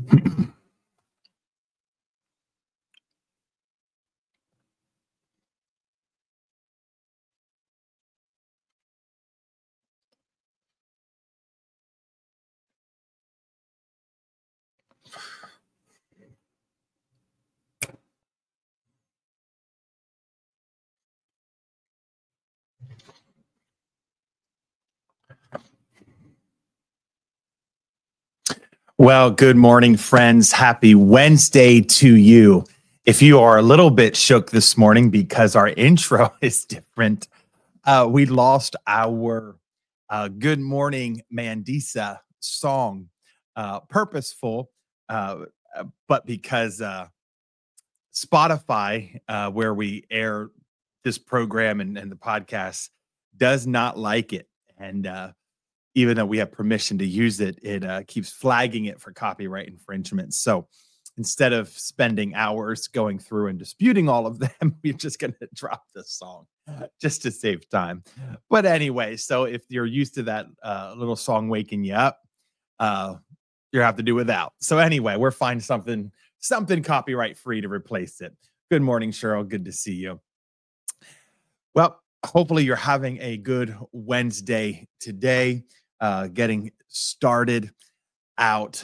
Well, good morning, friends. Happy Wednesday to you. If you are a little bit shook this morning because our intro is different, we lost our Good Morning Mandisa song, purposeful, but because Spotify, where we air this program and the podcast, does not like it. And even though we have permission to use it, it keeps flagging it for copyright infringement. So instead of spending hours going through and disputing all of them, we're just going to drop this song just to save time. But anyway, so if you're used to that little song waking you up, you have to do without. So anyway, we're finding something copyright free to replace it. Good morning, Cheryl. Good to see you. Well, hopefully you're having a good Wednesday today, getting started out.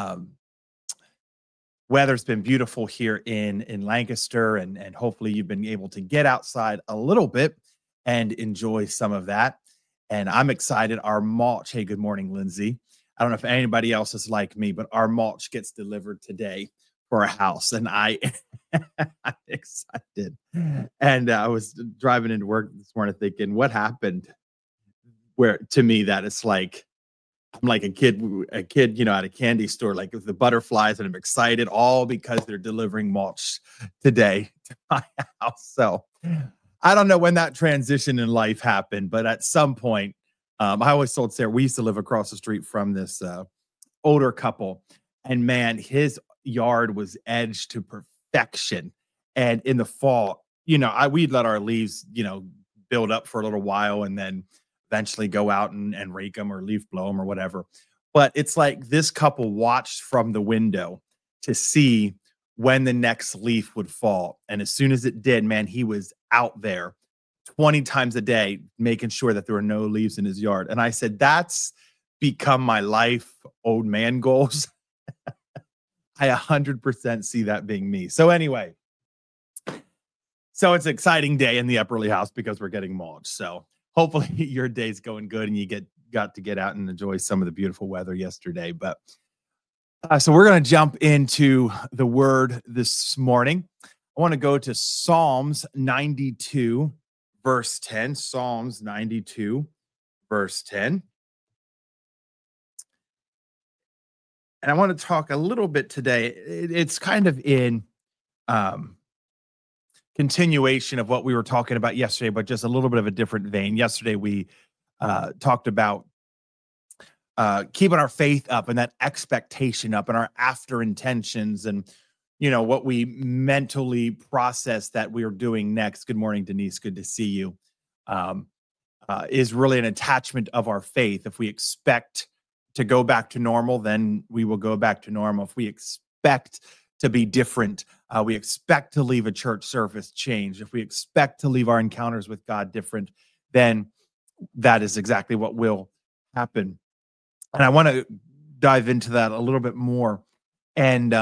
Weather's been beautiful here in Lancaster, and hopefully you've been able to get outside a little bit and enjoy some of that. And I'm excited. Our mulch, hey, good morning, Lindsay. I don't know if anybody else is like me, but our mulch gets delivered today for a house, and I'm excited. And I was driving into work this morning thinking, what happened? Where to me that it's like I'm like a kid, at a candy store, like with the butterflies, and I'm excited all because they're delivering mulch today to my house. So I don't know when that transition in life happened, but at some point, I always told Sarah, we used to live across the street from this older couple, and man, his yard was edged to perfection. And in the fall, we'd let our leaves, build up for a little while and then eventually go out and rake them or leaf blow them or whatever. But it's like this couple watched from the window to see when the next leaf would fall. And as soon as it did, man, he was out there 20 times a day, making sure that there were no leaves in his yard. And I said, that's become my life old man goals. I 100% see that being me. So anyway, so it's an exciting day in the Epperly house because we're getting mulch. So hopefully your day's going good and you got to get out and enjoy some of the beautiful weather yesterday. But so we're going to jump into the word this morning. I want to go to Psalms 92, verse 10. Psalms 92, verse 10. And I want to talk a little bit today. It's kind of in continuation of what we were talking about yesterday, but just a little bit of a different vein. Yesterday, we talked about keeping our faith up and that expectation up and our after intentions and, what we mentally process that we are doing next. Good morning, Denise. Good to see you. Is really an attachment of our faith. If we expect to go back to normal, then we will go back to normal. If we expect to be different, we expect to leave a church service changed. If we expect to leave our encounters with God different, then that is exactly what will happen. And I want to dive into that a little bit more. And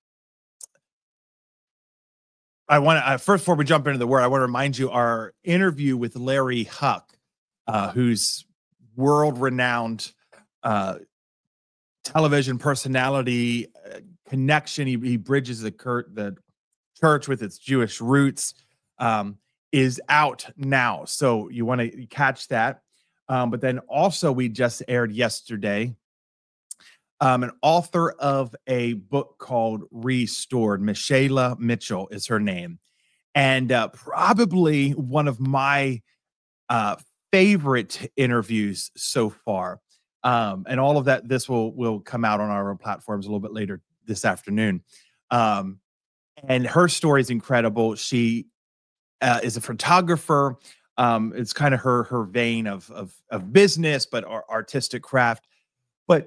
I want to first, before we jump into the word, I want to remind you our interview with Larry Huck, who's world-renowned television personality, connection. He bridges the church with its Jewish roots, is out now. So you want to catch that. But then also we just aired yesterday, an author of a book called Restored, Michela Mitchell is her name. And probably one of my favorite interviews so far. And all of that, this will come out on our platforms a little bit later this afternoon. And her story is incredible. She is a photographer. It's kind of her vein of business, but artistic craft. But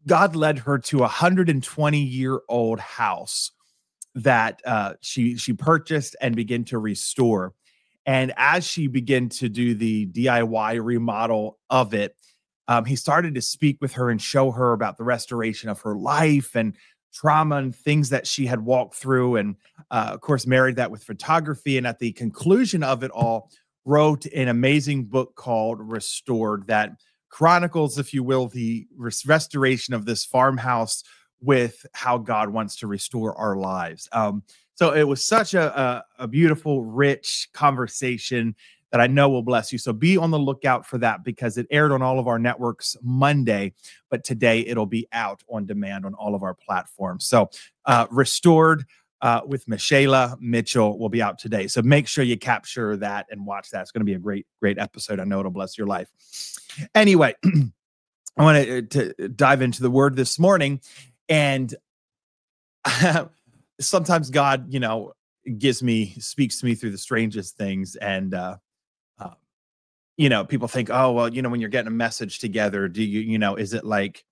God led her to a 120-year-old house that she purchased and began to restore. And as she began to do the DIY remodel of it, he started to speak with her and show her about the restoration of her life and trauma and things that she had walked through. And of course, married that with photography. And at the conclusion of it all, wrote an amazing book called Restored that chronicles, if you will, the restoration of this farmhouse with how God wants to restore our lives. So it was such a beautiful, rich conversation that I know will bless you. So be on the lookout for that because it aired on all of our networks Monday, but today it'll be out on demand on all of our platforms. So Restored with Michela Mitchell will be out today. So make sure you capture that and watch that. It's going to be a great, great episode. I know it'll bless your life. Anyway, I want to dive into the word this morning. And sometimes God, speaks to me through the strangest things. And, people think, oh, well, when you're getting a message together, do you, is it like,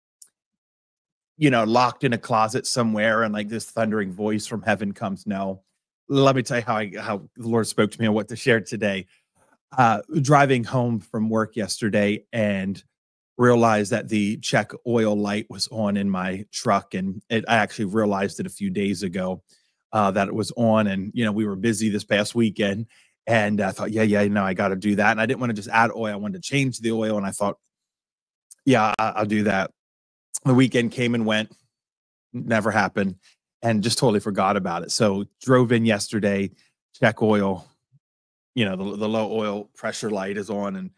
locked in a closet somewhere and like this thundering voice from heaven comes? No. Let me tell you how the Lord spoke to me on what to share today. Driving home from work yesterday and realized that the check oil light was on in my truck. And I actually realized it a few days ago that it was on. And, we were busy this past weekend. And I thought, I got to do that. And I didn't want to just add oil. I wanted to change the oil. And I thought, I'll do that. The weekend came and went, never happened, and just totally forgot about it. So drove in yesterday, check oil, the low oil pressure light is on.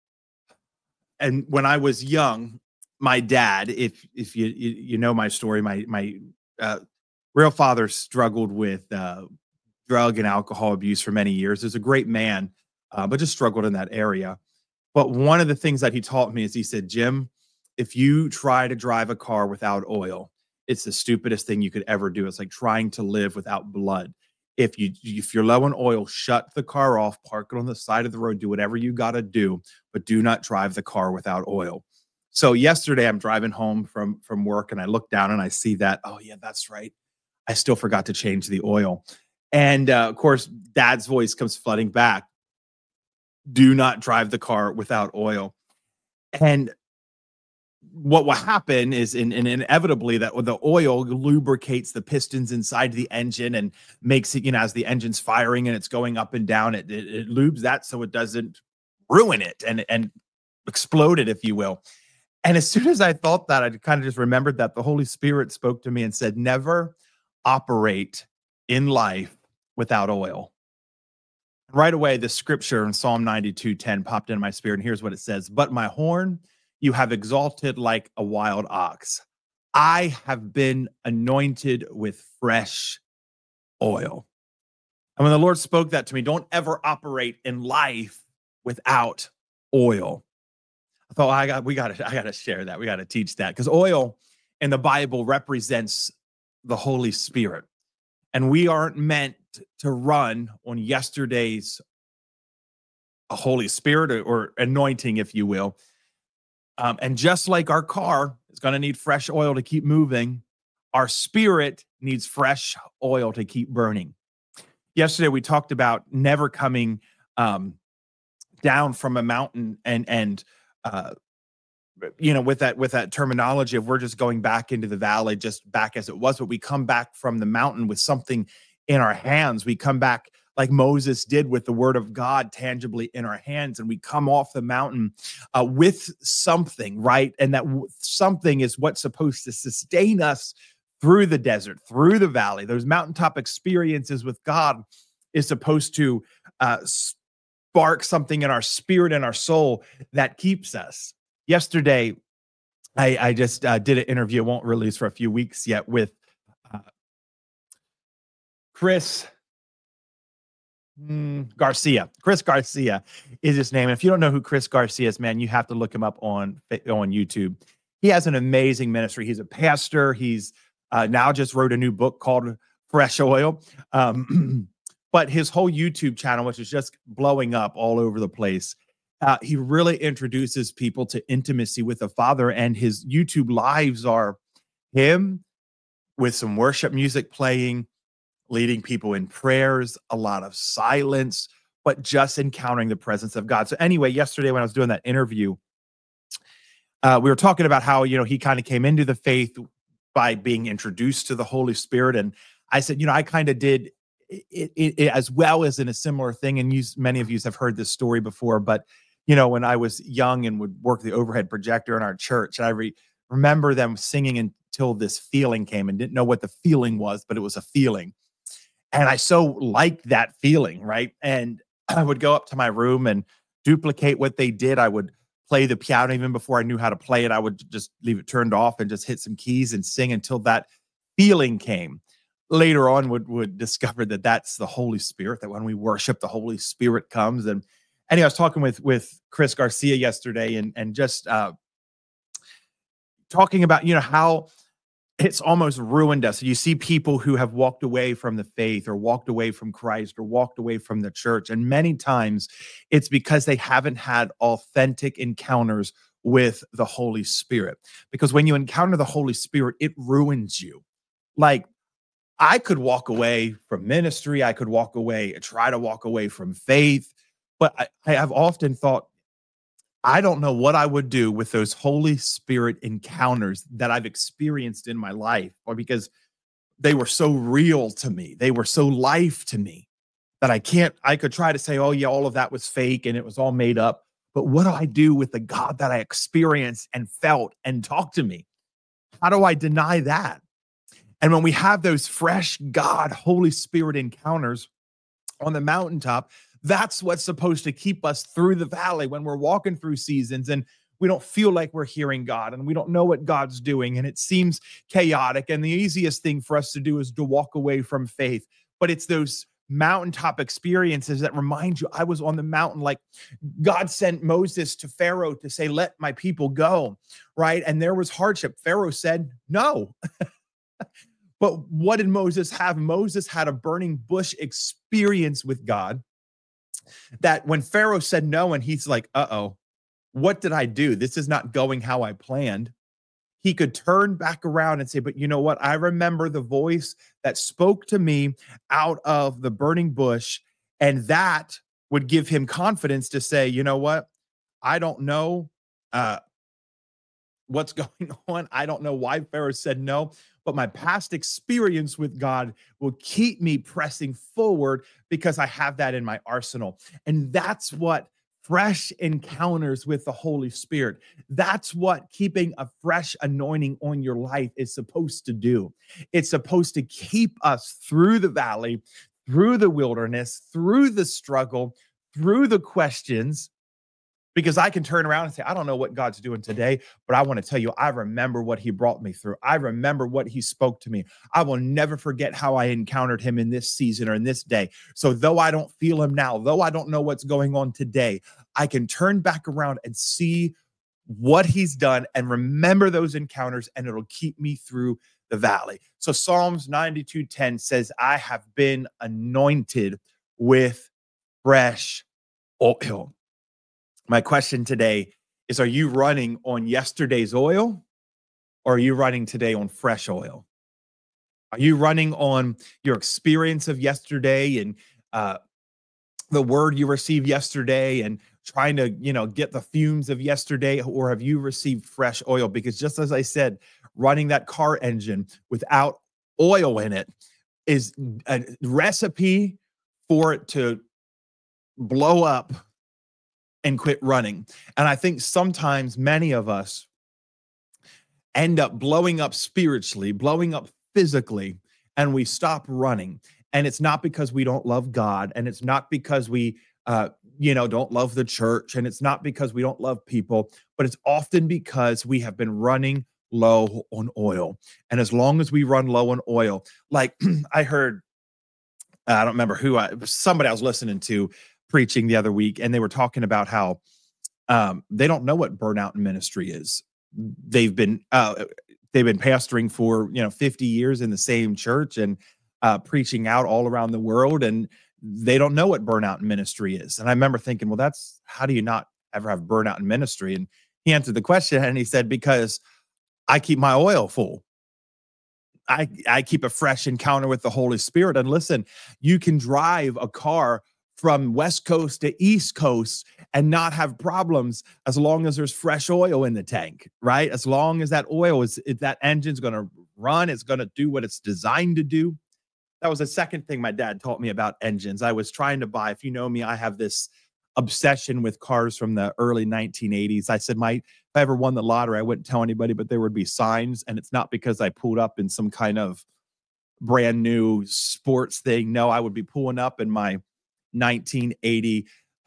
And when I was young, my dad, if you know my story, my real father struggled with drug and alcohol abuse for many years. He's a great man, but just struggled in that area. But one of the things that he taught me is he said, Jim, if you try to drive a car without oil, it's the stupidest thing you could ever do. It's like trying to live without blood. If you're low on oil, shut the car off, park it on the side of the road, do whatever you got to do, but do not drive the car without oil. So yesterday I'm driving home from work and I look down and I see that, oh yeah, that's right. I still forgot to change the oil. And of course, Dad's voice comes flooding back. Do not drive the car without oil. And what will happen is inevitably that the oil lubricates the pistons inside the engine and makes it, as the engine's firing and it's going up and down, it lubes that so it doesn't ruin it and explode it, if you will. And as soon as I thought that, I kind of just remembered that the Holy Spirit spoke to me and said, never operate in life without oil. Right away, the scripture in Psalm 92:10 popped into my spirit. And here's what it says. But my horn you have exalted like a wild ox. I have been anointed with fresh oil. And when the Lord spoke that to me, don't ever operate in life without oil. I thought, I got to share that. We got to teach that because oil in the Bible represents the Holy Spirit. And we aren't meant to run on yesterday's Holy Spirit or anointing, if you will. And just like our car is going to need fresh oil to keep moving, our spirit needs fresh oil to keep burning. Yesterday, we talked about never coming down from a mountain and with that terminology of we're just going back into the valley, just back as it was, but we come back from the mountain with something in our hands. We come back like Moses did with the word of God tangibly in our hands. And we come off the mountain with something, right? And that something is what's supposed to sustain us through the desert, through the valley. Those mountaintop experiences with God is supposed to spark something in our spirit and our soul that keeps us. Yesterday, I just did an interview, I won't release for a few weeks yet, with Chris Garcia. Chris Garcia is his name. And if you don't know who Chris Garcia is, man, you have to look him up on YouTube. He has an amazing ministry. He's a pastor. He's now just wrote a new book called Fresh Oil. But his whole YouTube channel, which is just blowing up all over the place, He really introduces people to intimacy with the Father, and his YouTube lives are him with some worship music playing, leading people in prayers, a lot of silence, but just encountering the presence of God. So anyway, yesterday when I was doing that interview, we were talking about how, he kind of came into the faith by being introduced to the Holy Spirit. And I said, I kind of did it as well as in a similar thing. And many of you have heard this story before, but when I was young and would work the overhead projector in our church, and I remember them singing until this feeling came, and didn't know what the feeling was, but it was a feeling. And I so liked that feeling, right? And I would go up to my room and duplicate what they did. I would play the piano even before I knew how to play it. I would just leave it turned off and just hit some keys and sing until that feeling came. Later on, would discover that that's the Holy Spirit, that when we worship, the Holy Spirit comes. And anyway, I was talking with Chris Garcia yesterday, and just talking about, how it's almost ruined us. You see people who have walked away from the faith, or walked away from Christ, or walked away from the church. And many times it's because they haven't had authentic encounters with the Holy Spirit. Because when you encounter the Holy Spirit, it ruins you. Like, I could walk away from ministry. I could try to walk away from faith. But I have often thought, I don't know what I would do with those Holy Spirit encounters that I've experienced in my life, or because they were so real to me. They were so life to me that I could try to say, oh yeah, all of that was fake and it was all made up. But what do I do with the God that I experienced and felt and talked to me? How do I deny that? And when we have those fresh God, Holy Spirit encounters on the mountaintop, that's what's supposed to keep us through the valley when we're walking through seasons and we don't feel like we're hearing God and we don't know what God's doing and it seems chaotic. And the easiest thing for us to do is to walk away from faith. But it's those mountaintop experiences that remind you, I was on the mountain. Like, God sent Moses to Pharaoh to say, let my people go, right? And there was hardship. Pharaoh said no. But what did Moses have? Moses had a burning bush experience with God, that when Pharaoh said no, and he's like, uh-oh, what did I do? This is not going how I planned. He could turn back around and say, but you know what? I remember the voice that spoke to me out of the burning bush. And that would give him confidence to say, you know what? I don't know what's going on. I don't know why Pharaoh said no, but my past experience with God will keep me pressing forward because I have that in my arsenal. And that's what fresh encounters with the Holy Spirit, that's what keeping a fresh anointing on your life is supposed to do. It's supposed to keep us through the valley, through the wilderness, through the struggle, through the questions. Because I can turn around and say, I don't know what God's doing today, but I want to tell you, I remember what he brought me through. I remember what he spoke to me. I will never forget how I encountered him in this season or in this day. So though I don't feel him now, though I don't know what's going on today, I can turn back around and see what he's done and remember those encounters, and it'll keep me through the valley. So Psalms 92:10 says, I have been anointed with fresh oil. My question today is, are you running on yesterday's oil, or are you running today on fresh oil? Are you running on your experience of yesterday and the word you received yesterday and trying to, get the fumes of yesterday, or have you received fresh oil? Because just as I said, running that car engine without oil in it is a recipe for it to blow up and quit running. And I think sometimes many of us end up blowing up spiritually, blowing up physically, and we stop running. And it's not because we don't love God, and it's not because we don't love the church, and it's not because we don't love people, but it's often because we have been running low on oil. And as long as we run low on oil, like I heard, I don't remember somebody I was listening to preaching the other week, and they were talking about how they don't know what burnout in ministry is. They've been pastoring for 50 years in the same church and preaching out all around the world, and they don't know what burnout in ministry is. And I remember thinking, well, how do you not ever have burnout in ministry? And he answered the question and he said, because I keep my oil full. I keep a fresh encounter with the Holy Spirit. And listen, you can drive a car from West Coast to East Coast and not have problems as long as there's fresh oil in the tank, right? As long as that oil that engine's going to run, it's going to do what it's designed to do. That was the second thing my dad taught me about engines. I was trying to buy, if you know me, I have this obsession with cars from the early 1980s. I said, if I ever won the lottery, I wouldn't tell anybody, but there would be signs. And it's not because I pulled up in some kind of brand new sports thing. No, I would be pulling up in my 1980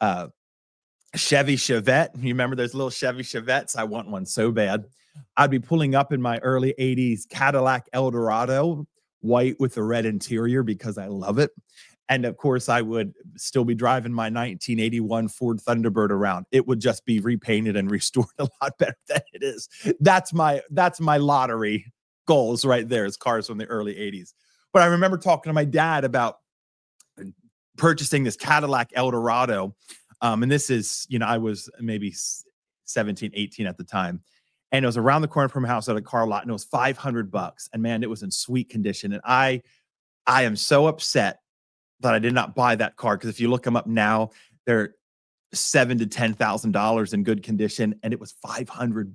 Chevy Chevette. You remember those little Chevy Chevettes? I want one so bad. I'd be pulling up in my early 80s Cadillac Eldorado, white with a red interior because I love it. And of course, I would still be driving my 1981 Ford Thunderbird around. It would just be repainted and restored a lot better than it is. That's my lottery goals right there, is cars from the early 80s. But I remember talking to my dad about purchasing this Cadillac Eldorado. And this is, I was maybe 17, 18 at the time. And it was around the corner from my house at a car lot, and it was $500. And man, it was in sweet condition. And I am so upset that I did not buy that car, because if you look them up now, they're $7,000 to $10,000 in good condition, and it was $500.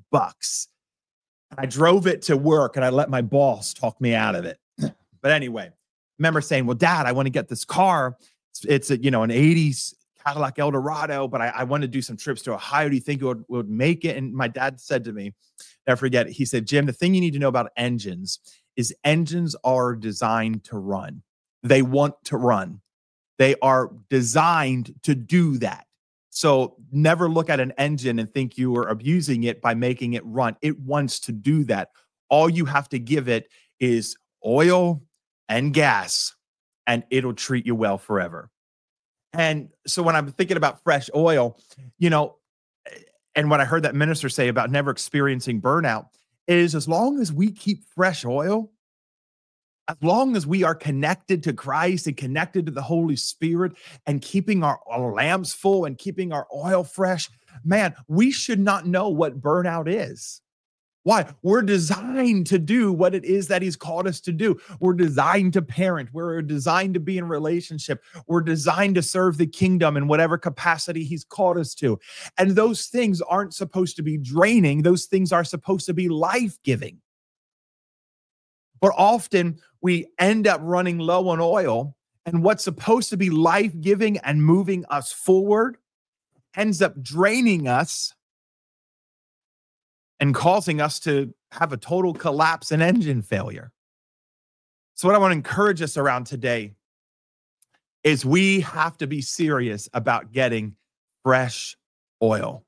I drove it to work, and I let my boss talk me out of it. But anyway, I remember saying, "Well, Dad, I want to get this car. It's an '80s Cadillac Eldorado, but I want to do some trips to Ohio. Do you think it would make it?" And my dad said to me, never forget, he said, "Jim, the thing you need to know about engines is engines are designed to run. They want to run. They are designed to do that. So never look at an engine and think you are abusing it by making it run. It wants to do that. All you have to give it is oil and gas, and it'll treat you well forever." And so when I'm thinking about fresh oil, and what I heard that minister say about never experiencing burnout is, as long as we keep fresh oil, as long as we are connected to Christ and connected to the Holy Spirit and keeping our lamps full and keeping our oil fresh, man, we should not know what burnout is. Why? We're designed to do what it is that he's called us to do. We're designed to parent. We're designed to be in relationship. We're designed to serve the kingdom in whatever capacity he's called us to. And those things aren't supposed to be draining. Those things are supposed to be life-giving. But often we end up running low on oil, and what's supposed to be life-giving and moving us forward ends up draining us and causing us to have a total collapse and engine failure. So what I want to encourage us around today is we have to be serious about getting fresh oil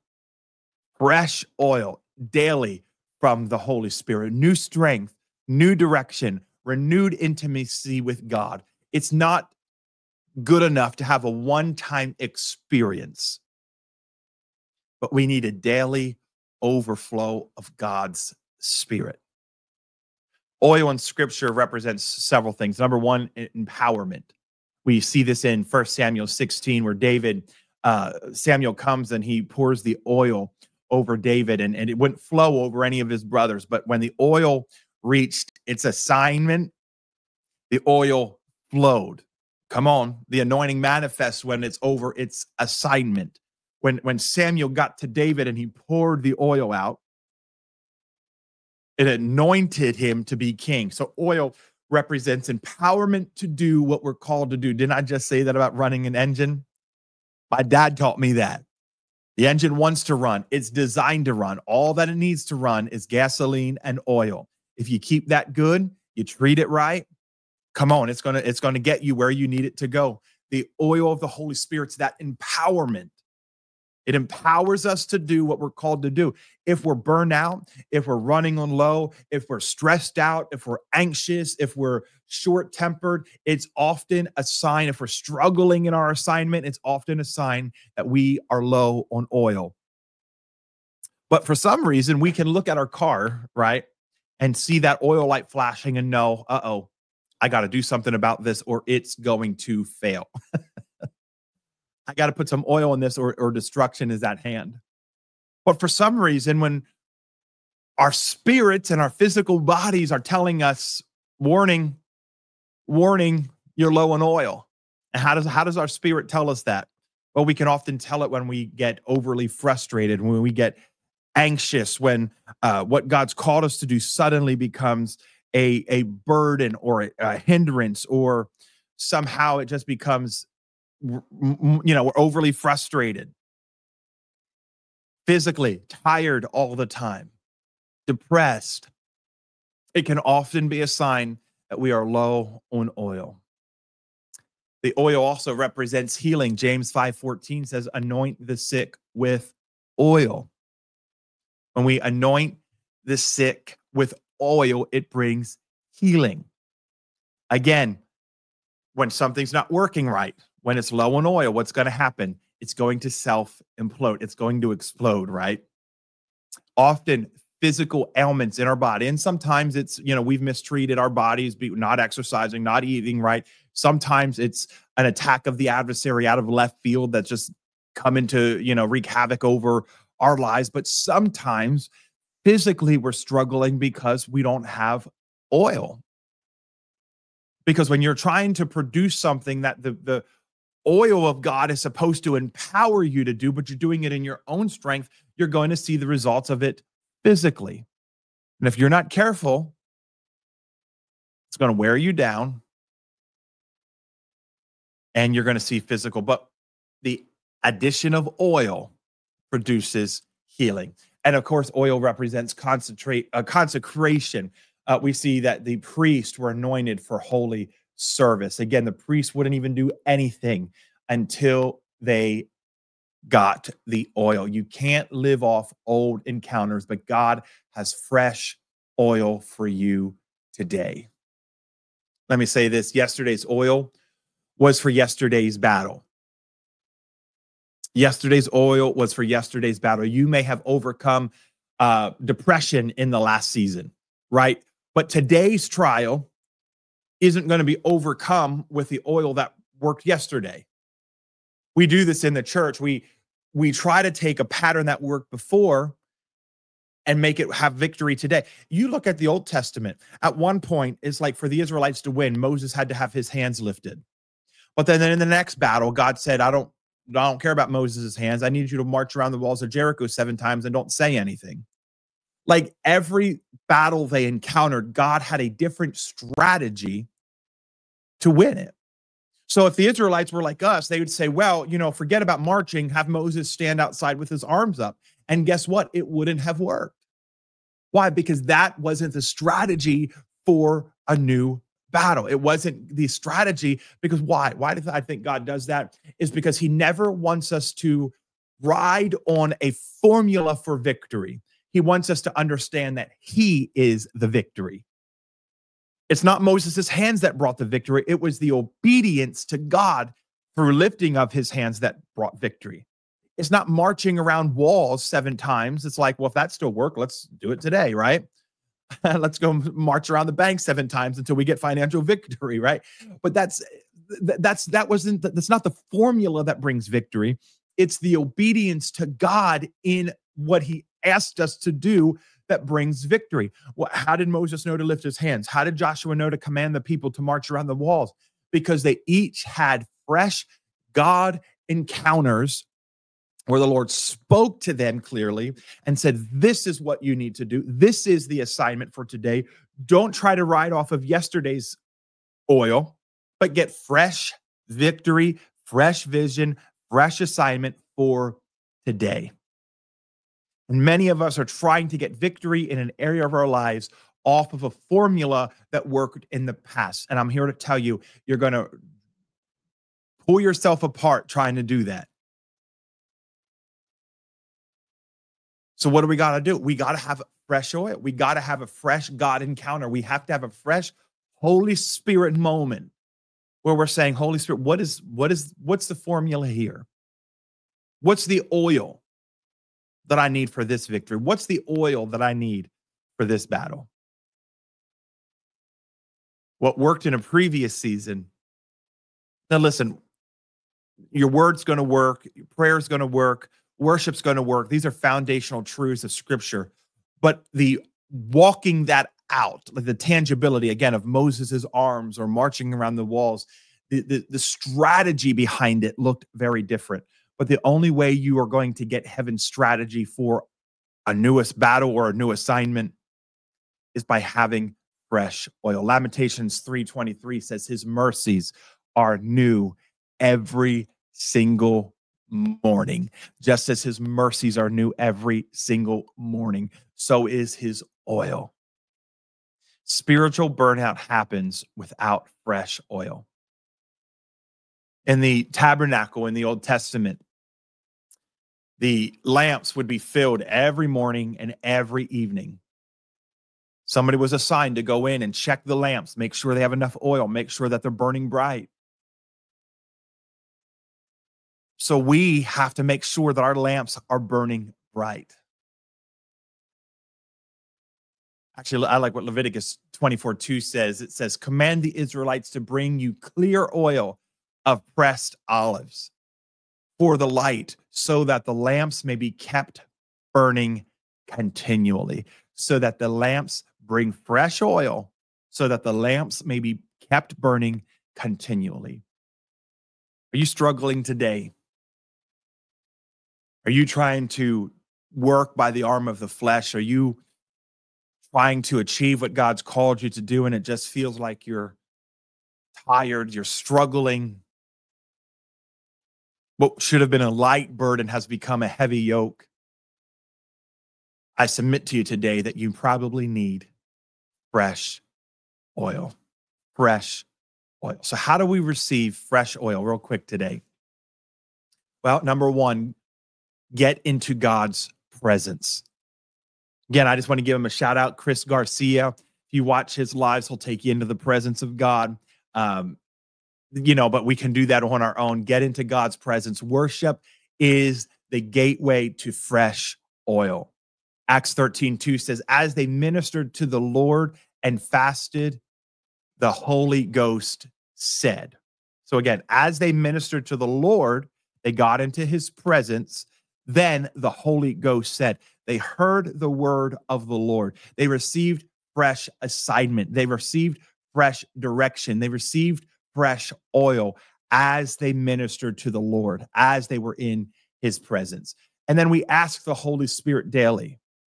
daily from the Holy Spirit, new strength, new direction, renewed intimacy with God. It's not good enough to have a one-time experience, but we need a daily overflow of God's Spirit. Oil in Scripture represents several things. Number one, empowerment. We see this in 1 Samuel 16, where Samuel comes and he pours the oil over David, and it wouldn't flow over any of his brothers. But when the oil reached its assignment, the oil flowed. Come on, the anointing manifests when it's over its assignment. When Samuel got to David and he poured the oil out, it anointed him to be king. So oil represents empowerment to do what we're called to do. Didn't I just say that about running an engine? My dad taught me that. The engine wants to run. It's designed to run. All that it needs to run is gasoline and oil. If you keep that good, you treat it right, come on, it's gonna get you where you need it to go. The oil of the Holy Spirit's that empowerment. It empowers us to do what we're called to do. If we're burned out, if we're running on low, if we're stressed out, if we're anxious, if we're short-tempered, it's often a sign. If we're struggling in our assignment, it's often a sign that we are low on oil. But for some reason, we can look at our car, right, and see that oil light flashing and know, I got to do something about this or it's going to fail. I got to put some oil in this or destruction is at hand. But for some reason, when our spirits and our physical bodies are telling us, warning, warning, you're low on oil. And how does our spirit tell us that? Well, we can often tell it when we get overly frustrated, when we get anxious, when what God's called us to do suddenly becomes a burden or a hindrance, or somehow it just becomes, we're overly frustrated, physically tired all the time, depressed. It can often be a sign that we are low on oil. The oil also represents healing. James 5:14 says, anoint the sick with oil. When we anoint the sick with oil, it brings healing. Again, when something's not working right, when it's low on oil, what's going to happen? It's going to self-implode. It's going to explode, right? Often physical ailments in our body. And sometimes it's, we've mistreated our bodies, not exercising, not eating right. Sometimes it's an attack of the adversary out of left field that's just coming to, wreak havoc over our lives. But sometimes physically we're struggling because we don't have oil. Because when you're trying to produce something that the oil of God is supposed to empower you to do, but you're doing it in your own strength, you're going to see the results of it physically. And if you're not careful, it's going to wear you down and you're going to see physical. But the addition of oil produces healing. And of course, oil represents consecration. We see that the priests were anointed for holy service. Again, the priests wouldn't even do anything until they got the oil. You can't live off old encounters, but God has fresh oil for you today. Let me say this. Yesterday's oil was for yesterday's battle. Yesterday's oil was for yesterday's battle. You may have overcome depression in the last season, right? But today's trial isn't going to be overcome with the oil that worked yesterday. We do this in the church. We try to take a pattern that worked before and make it have victory today. You look at the Old Testament. At one point, it's like for the Israelites to win, Moses had to have his hands lifted. But then in the next battle, God said, I don't care about Moses' hands. I need you to march around the walls of Jericho 7 times and don't say anything. Like every battle they encountered, God had a different strategy to win it. So if the Israelites were like us, they would say, well, forget about marching, have Moses stand outside with his arms up. And guess what? It wouldn't have worked. Why? Because that wasn't the strategy for a new battle. It wasn't the strategy because why? Why do I think God does that? Is because he never wants us to ride on a formula for victory. He wants us to understand that he is the victory. It's not Moses' hands that brought the victory. It was the obedience to God through lifting of his hands that brought victory. It's not marching around walls 7 times. It's like, well, if that still works, let's do it today, right? Let's go march around the bank 7 times until we get financial victory, right? But that's not the formula that brings victory. It's the obedience to God in what he asked us to do that brings victory. Well, how did Moses know to lift his hands? How did Joshua know to command the people to march around the walls? Because they each had fresh God encounters where the Lord spoke to them clearly and said, this is what you need to do. This is the assignment for today. Don't try to ride off of yesterday's oil, but get fresh victory, fresh vision, fresh assignment for today. And many of us are trying to get victory in an area of our lives off of a formula that worked in the past. And I'm here to tell you, you're going to pull yourself apart trying to do that. So what do we got to do? We got to have fresh oil. We got to have a fresh God encounter. We have to have a fresh Holy Spirit moment where we're saying, Holy Spirit, what's the formula here? What's the oil that I need for this victory? What's the oil that I need for this battle? What worked in a previous season. Now listen, your word's going to work, your prayer's going to work, worship's going to work. These are foundational truths of scripture. But the walking that out, like the tangibility again of Moses's arms or marching around the walls, the strategy behind it looked very different. But the only way you are going to get heaven's strategy for a newest battle or a new assignment is by having fresh oil. Lamentations 3:23 says his mercies are new every single morning. Just as his mercies are new every single morning, so is his oil. Spiritual burnout happens without fresh oil. In the tabernacle in the Old Testament, the lamps would be filled every morning and every evening. Somebody was assigned to go in and check the lamps, make sure they have enough oil, make sure that they're burning bright. So we have to make sure that our lamps are burning bright. Actually, I like what Leviticus 24:2 says. It says, command the Israelites to bring you clear oil of pressed olives for the light, so that the lamps may be kept burning continually. So that the lamps bring fresh oil, so that the lamps may be kept burning continually. Are you struggling today? Are you trying to work by the arm of the flesh? Are you trying to achieve what God's called you to do, and it just feels like you're tired, you're struggling? What should have been a light burden has become a heavy yoke. I submit to you today that you probably need fresh oil. Fresh oil. So how do we receive fresh oil real quick today? Well, number one, get into God's presence. Again, I just want to give him a shout out, Chris Garcia. If you watch his lives, he'll take you into the presence of God. But we can do that on our own. Get into God's presence. Worship is the gateway to fresh oil. Acts 13:2 says, as they ministered to the Lord and fasted, the Holy Ghost said. So again, as they ministered to the Lord, they got into his presence. Then the Holy Ghost said. They heard the word of the Lord. They received fresh assignment. They received fresh direction. They received fresh oil as they ministered to the Lord, as they were in his presence. And then we ask the Holy Spirit daily.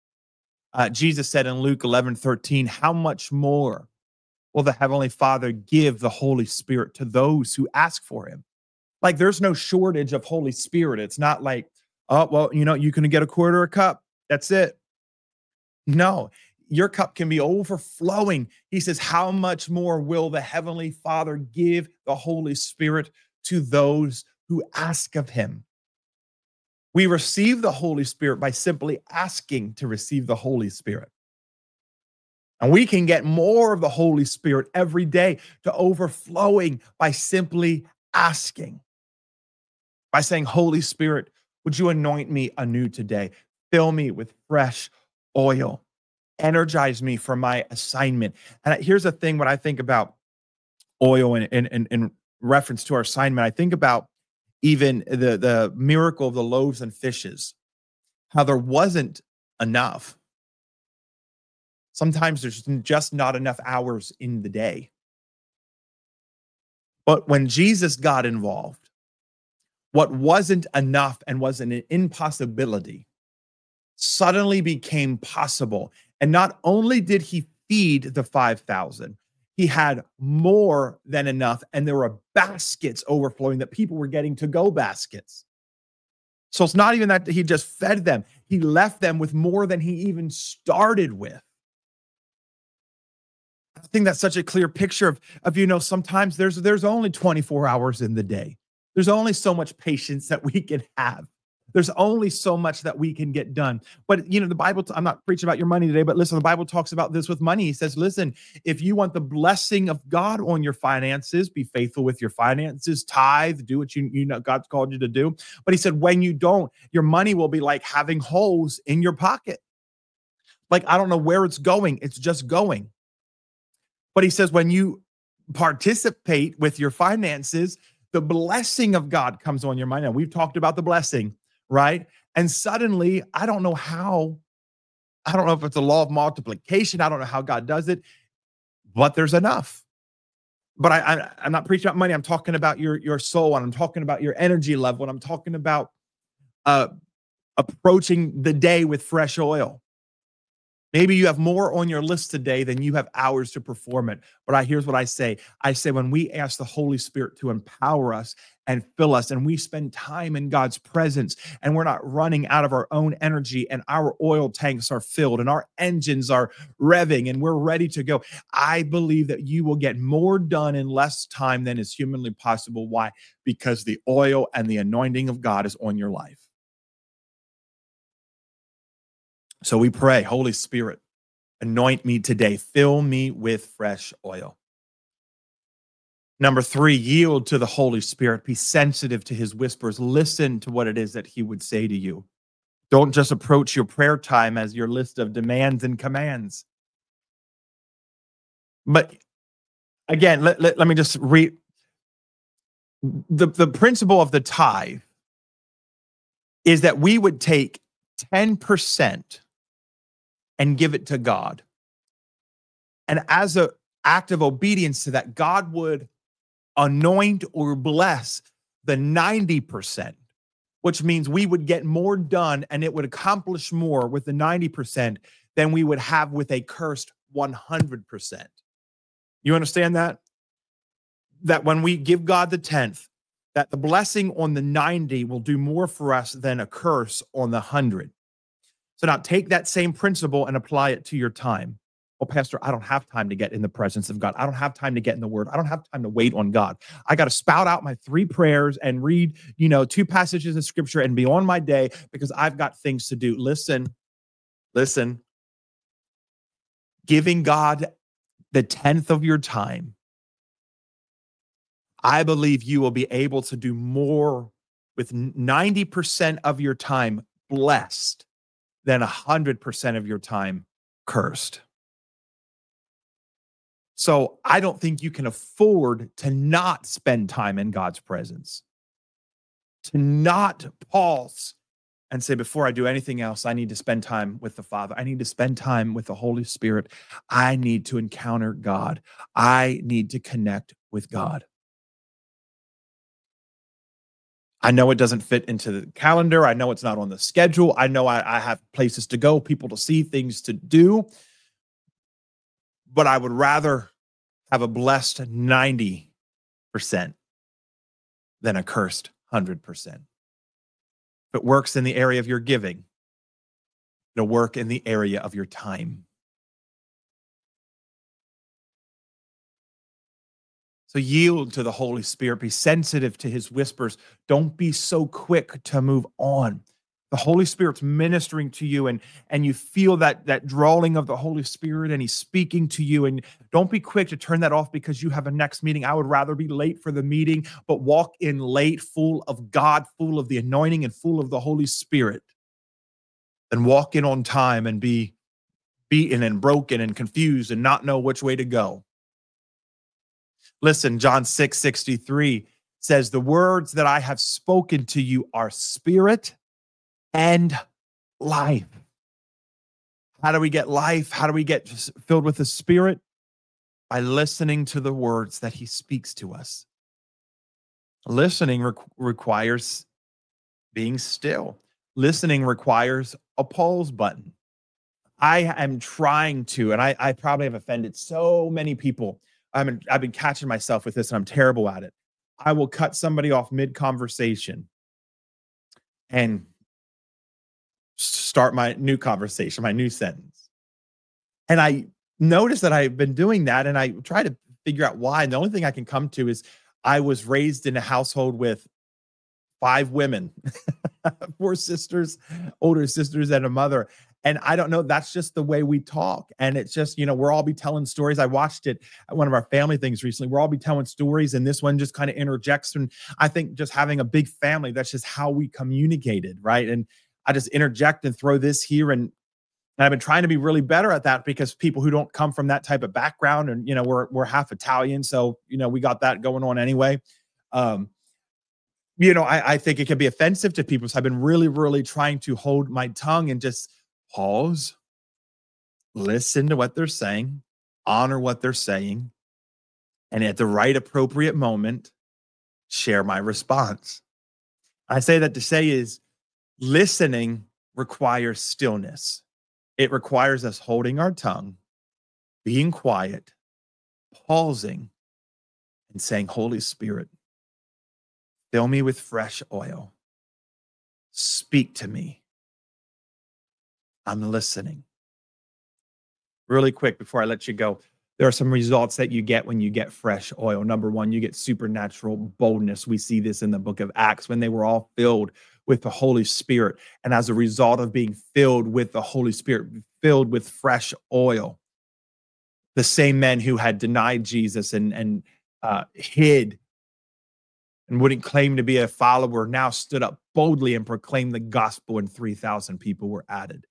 Jesus said in Luke 11:13, how much more will the Heavenly Father give the Holy Spirit to those who ask for him? Like, there's no shortage of Holy Spirit. It's not like, oh, well, you can get a quarter a cup. That's it. No, your cup can be overflowing. He says, how much more will the Heavenly Father give the Holy Spirit to those who ask of him? We receive the Holy Spirit by simply asking to receive the Holy Spirit. And we can get more of the Holy Spirit every day to overflowing by simply asking. By saying, Holy Spirit, would you anoint me anew today? Fill me with fresh oil. Energize me for my assignment. And here's the thing, when I think about oil in reference to our assignment, I think about even the miracle of the loaves and fishes, how there wasn't enough. Sometimes there's just not enough hours in the day. But when Jesus got involved, what wasn't enough and was an impossibility suddenly became possible. And not only did he feed the 5,000, he had more than enough, and there were baskets overflowing that people were getting to-go baskets. So it's not even that he just fed them. He left them with more than he even started with. I think that's such a clear picture of sometimes there's only 24 hours in the day. There's only so much patience that we can have. There's only so much that we can get done. But, the Bible, I'm not preaching about your money today, but listen, the Bible talks about this with money. He says, listen, if you want the blessing of God on your finances, be faithful with your finances, tithe, do what you know God's called you to do. But he said, when you don't, your money will be like having holes in your pocket. Like, I don't know where it's going. It's just going. But he says, when you participate with your finances, the blessing of God comes on your mind. Now, we've talked about the blessing, right? And suddenly, I don't know how, I don't know if it's a law of multiplication. I don't know how God does it, but there's enough. But I'm not preaching about money. I'm talking about your soul, and I'm talking about your energy level, and I'm talking about uh, approaching the day with fresh oil. Maybe you have more on your list today than you have hours to perform it. But here's what I say. I say when we ask the Holy Spirit to empower us and fill us, and we spend time in God's presence, and we're not running out of our own energy, and our oil tanks are filled and our engines are revving and we're ready to go, I believe that you will get more done in less time than is humanly possible. Why? Because the oil and the anointing of God is on your life. So we pray, Holy Spirit, anoint me today. Fill me with fresh oil. Number 3, yield to the Holy Spirit. Be sensitive to his whispers. Listen to what it is that he would say to you. Don't just approach your prayer time as your list of demands and commands. But again, let me just read the principle of the tithe is that we would take 10% and give it to God. And as an act of obedience to that, God would anoint or bless the 90%, which means we would get more done and it would accomplish more with the 90% than we would have with a cursed 100%. You understand that? That when we give God the 10th, that the blessing on the 90 will do more for us than a curse on the 100. So now take that same principle and apply it to your time. Well, Pastor, I don't have time to get in the presence of God. I don't have time to get in the word. I don't have time to wait on God. I got to spout out my 3 prayers and read, 2 passages of scripture and be on my day because I've got things to do. Listen. Giving God the 10th of your time, I believe you will be able to do more with 90% of your time blessed than 100% of your time cursed. So I don't think you can afford to not spend time in God's presence, to not pause and say, before I do anything else, I need to spend time with the Father. I need to spend time with the Holy Spirit. I need to encounter God. I need to connect with God. I know it doesn't fit into the calendar. I know it's not on the schedule. I know I have places to go, people to see, things to do. But I would rather have a blessed 90% than a cursed 100%. If it works in the area of your giving, it'll work in the area of your time. So yield to the Holy Spirit. Be sensitive to his whispers. Don't be so quick to move on. The Holy Spirit's ministering to you and you feel that drawing of the Holy Spirit and he's speaking to you, and don't be quick to turn that off because you have a next meeting. I would rather be late for the meeting, but walk in late full of God, full of the anointing and full of the Holy Spirit, than walk in on time and be beaten and broken and confused and not know which way to go. Listen, John 6:63 says, the words that I have spoken to you are spirit and life. How do we get life? How do we get filled with the Spirit? By listening to the words that he speaks to us. Listening requires being still. Listening requires a pause button. I am trying to, and I probably have offended so many people. I've been catching myself with this, and I'm terrible at it. I will cut somebody off mid-conversation and start my new conversation, my new sentence. And I notice that I've been doing that, and I try to figure out why. And the only thing I can come to is I was raised in a household with 5 women, 4 sisters, older sisters, and a mother. And I don't know, that's just the way we talk. And it's just, we'll all be telling stories. I watched it at one of our family things recently. We'll all be telling stories, and this one just kind of interjects. And I think just having a big family, that's just how we communicated, right? And I just interject and throw this here. And I've been trying to be really better at that because people who don't come from that type of background, and, we're half Italian. So, we got that going on anyway. I think it can be offensive to people. So I've been really, really trying to hold my tongue and just pause, listen to what they're saying, honor what they're saying, and at the right appropriate moment, share my response. I say that to say is listening requires stillness. It requires us holding our tongue, being quiet, pausing, and saying, Holy Spirit, fill me with fresh oil. Speak to me. I'm listening. Really quick before I let you go, there are some results that you get when you get fresh oil. Number one, you get supernatural boldness. We see this in the book of Acts when they were all filled with the Holy Spirit. And as a result of being filled with the Holy Spirit, filled with fresh oil, the same men who had denied Jesus and hid and wouldn't claim to be a follower now stood up boldly and proclaimed the gospel, and 3,000 people were added.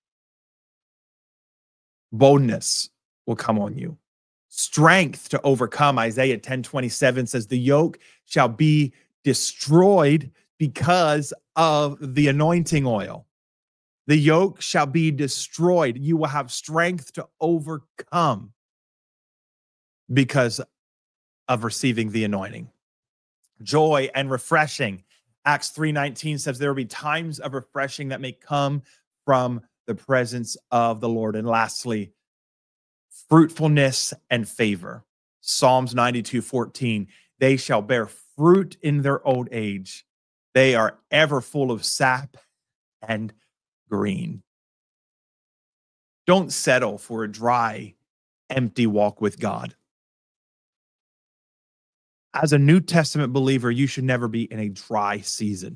Boldness will come on you. Strength to overcome. Isaiah 10:27 says, the yoke shall be destroyed because of the anointing oil. The yoke shall be destroyed. You will have strength to overcome because of receiving the anointing. Joy and refreshing. Acts 3:19 says there will be times of refreshing that may come from the presence of the Lord. And lastly, fruitfulness and favor. Psalms 92:14, they shall bear fruit in their old age. They are ever full of sap and green. Don't settle for a dry, empty walk with God. As a New Testament believer, you should never be in a dry season.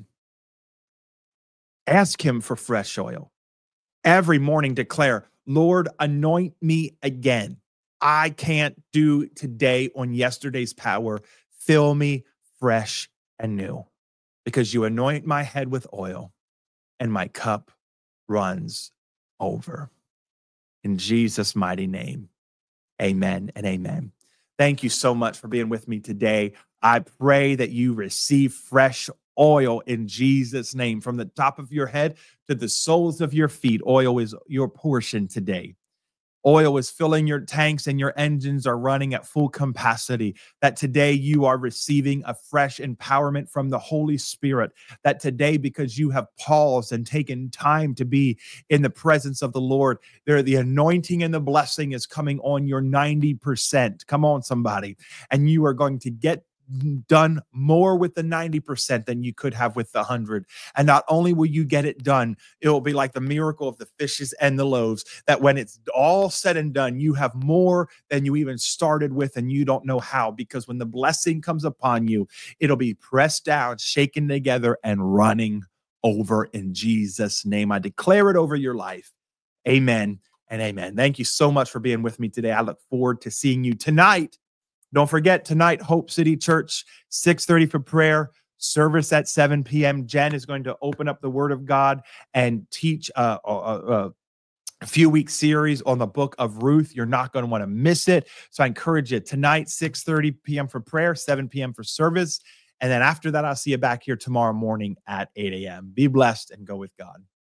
Ask him for fresh oil. Every morning declare, Lord, anoint me again. I can't do today on yesterday's power. Fill me fresh and new, because you anoint my head with oil and my cup runs over. In Jesus' mighty name, amen and amen. Thank you so much for being with me today. I pray that you receive fresh oil in Jesus' name. From the top of your head to the soles of your feet, oil is your portion today. Oil is filling your tanks and your engines are running at full capacity. That today you are receiving a fresh empowerment from the Holy Spirit. That today, because you have paused and taken time to be in the presence of the Lord, the anointing and the blessing is coming on your 90%. Come on, somebody. And you are going to get done more with the 90% than you could have with the 100. And not only will you get it done, it will be like the miracle of the fishes and the loaves, that when it's all said and done, you have more than you even started with, and you don't know how, because when the blessing comes upon you, it'll be pressed down, shaken together, and running over in Jesus' name. I declare it over your life. Amen and amen. Thank you so much for being with me today. I look forward to seeing you tonight. Don't forget, tonight, Hope City Church, 6:30 for prayer, service at 7 p.m. Jen is going to open up the Word of God and teach a few-week series on the book of Ruth. You're not going to want to miss it. So I encourage you, tonight, 6:30 p.m. for prayer, 7 p.m. for service. And then after that, I'll see you back here tomorrow morning at 8 a.m. Be blessed and go with God.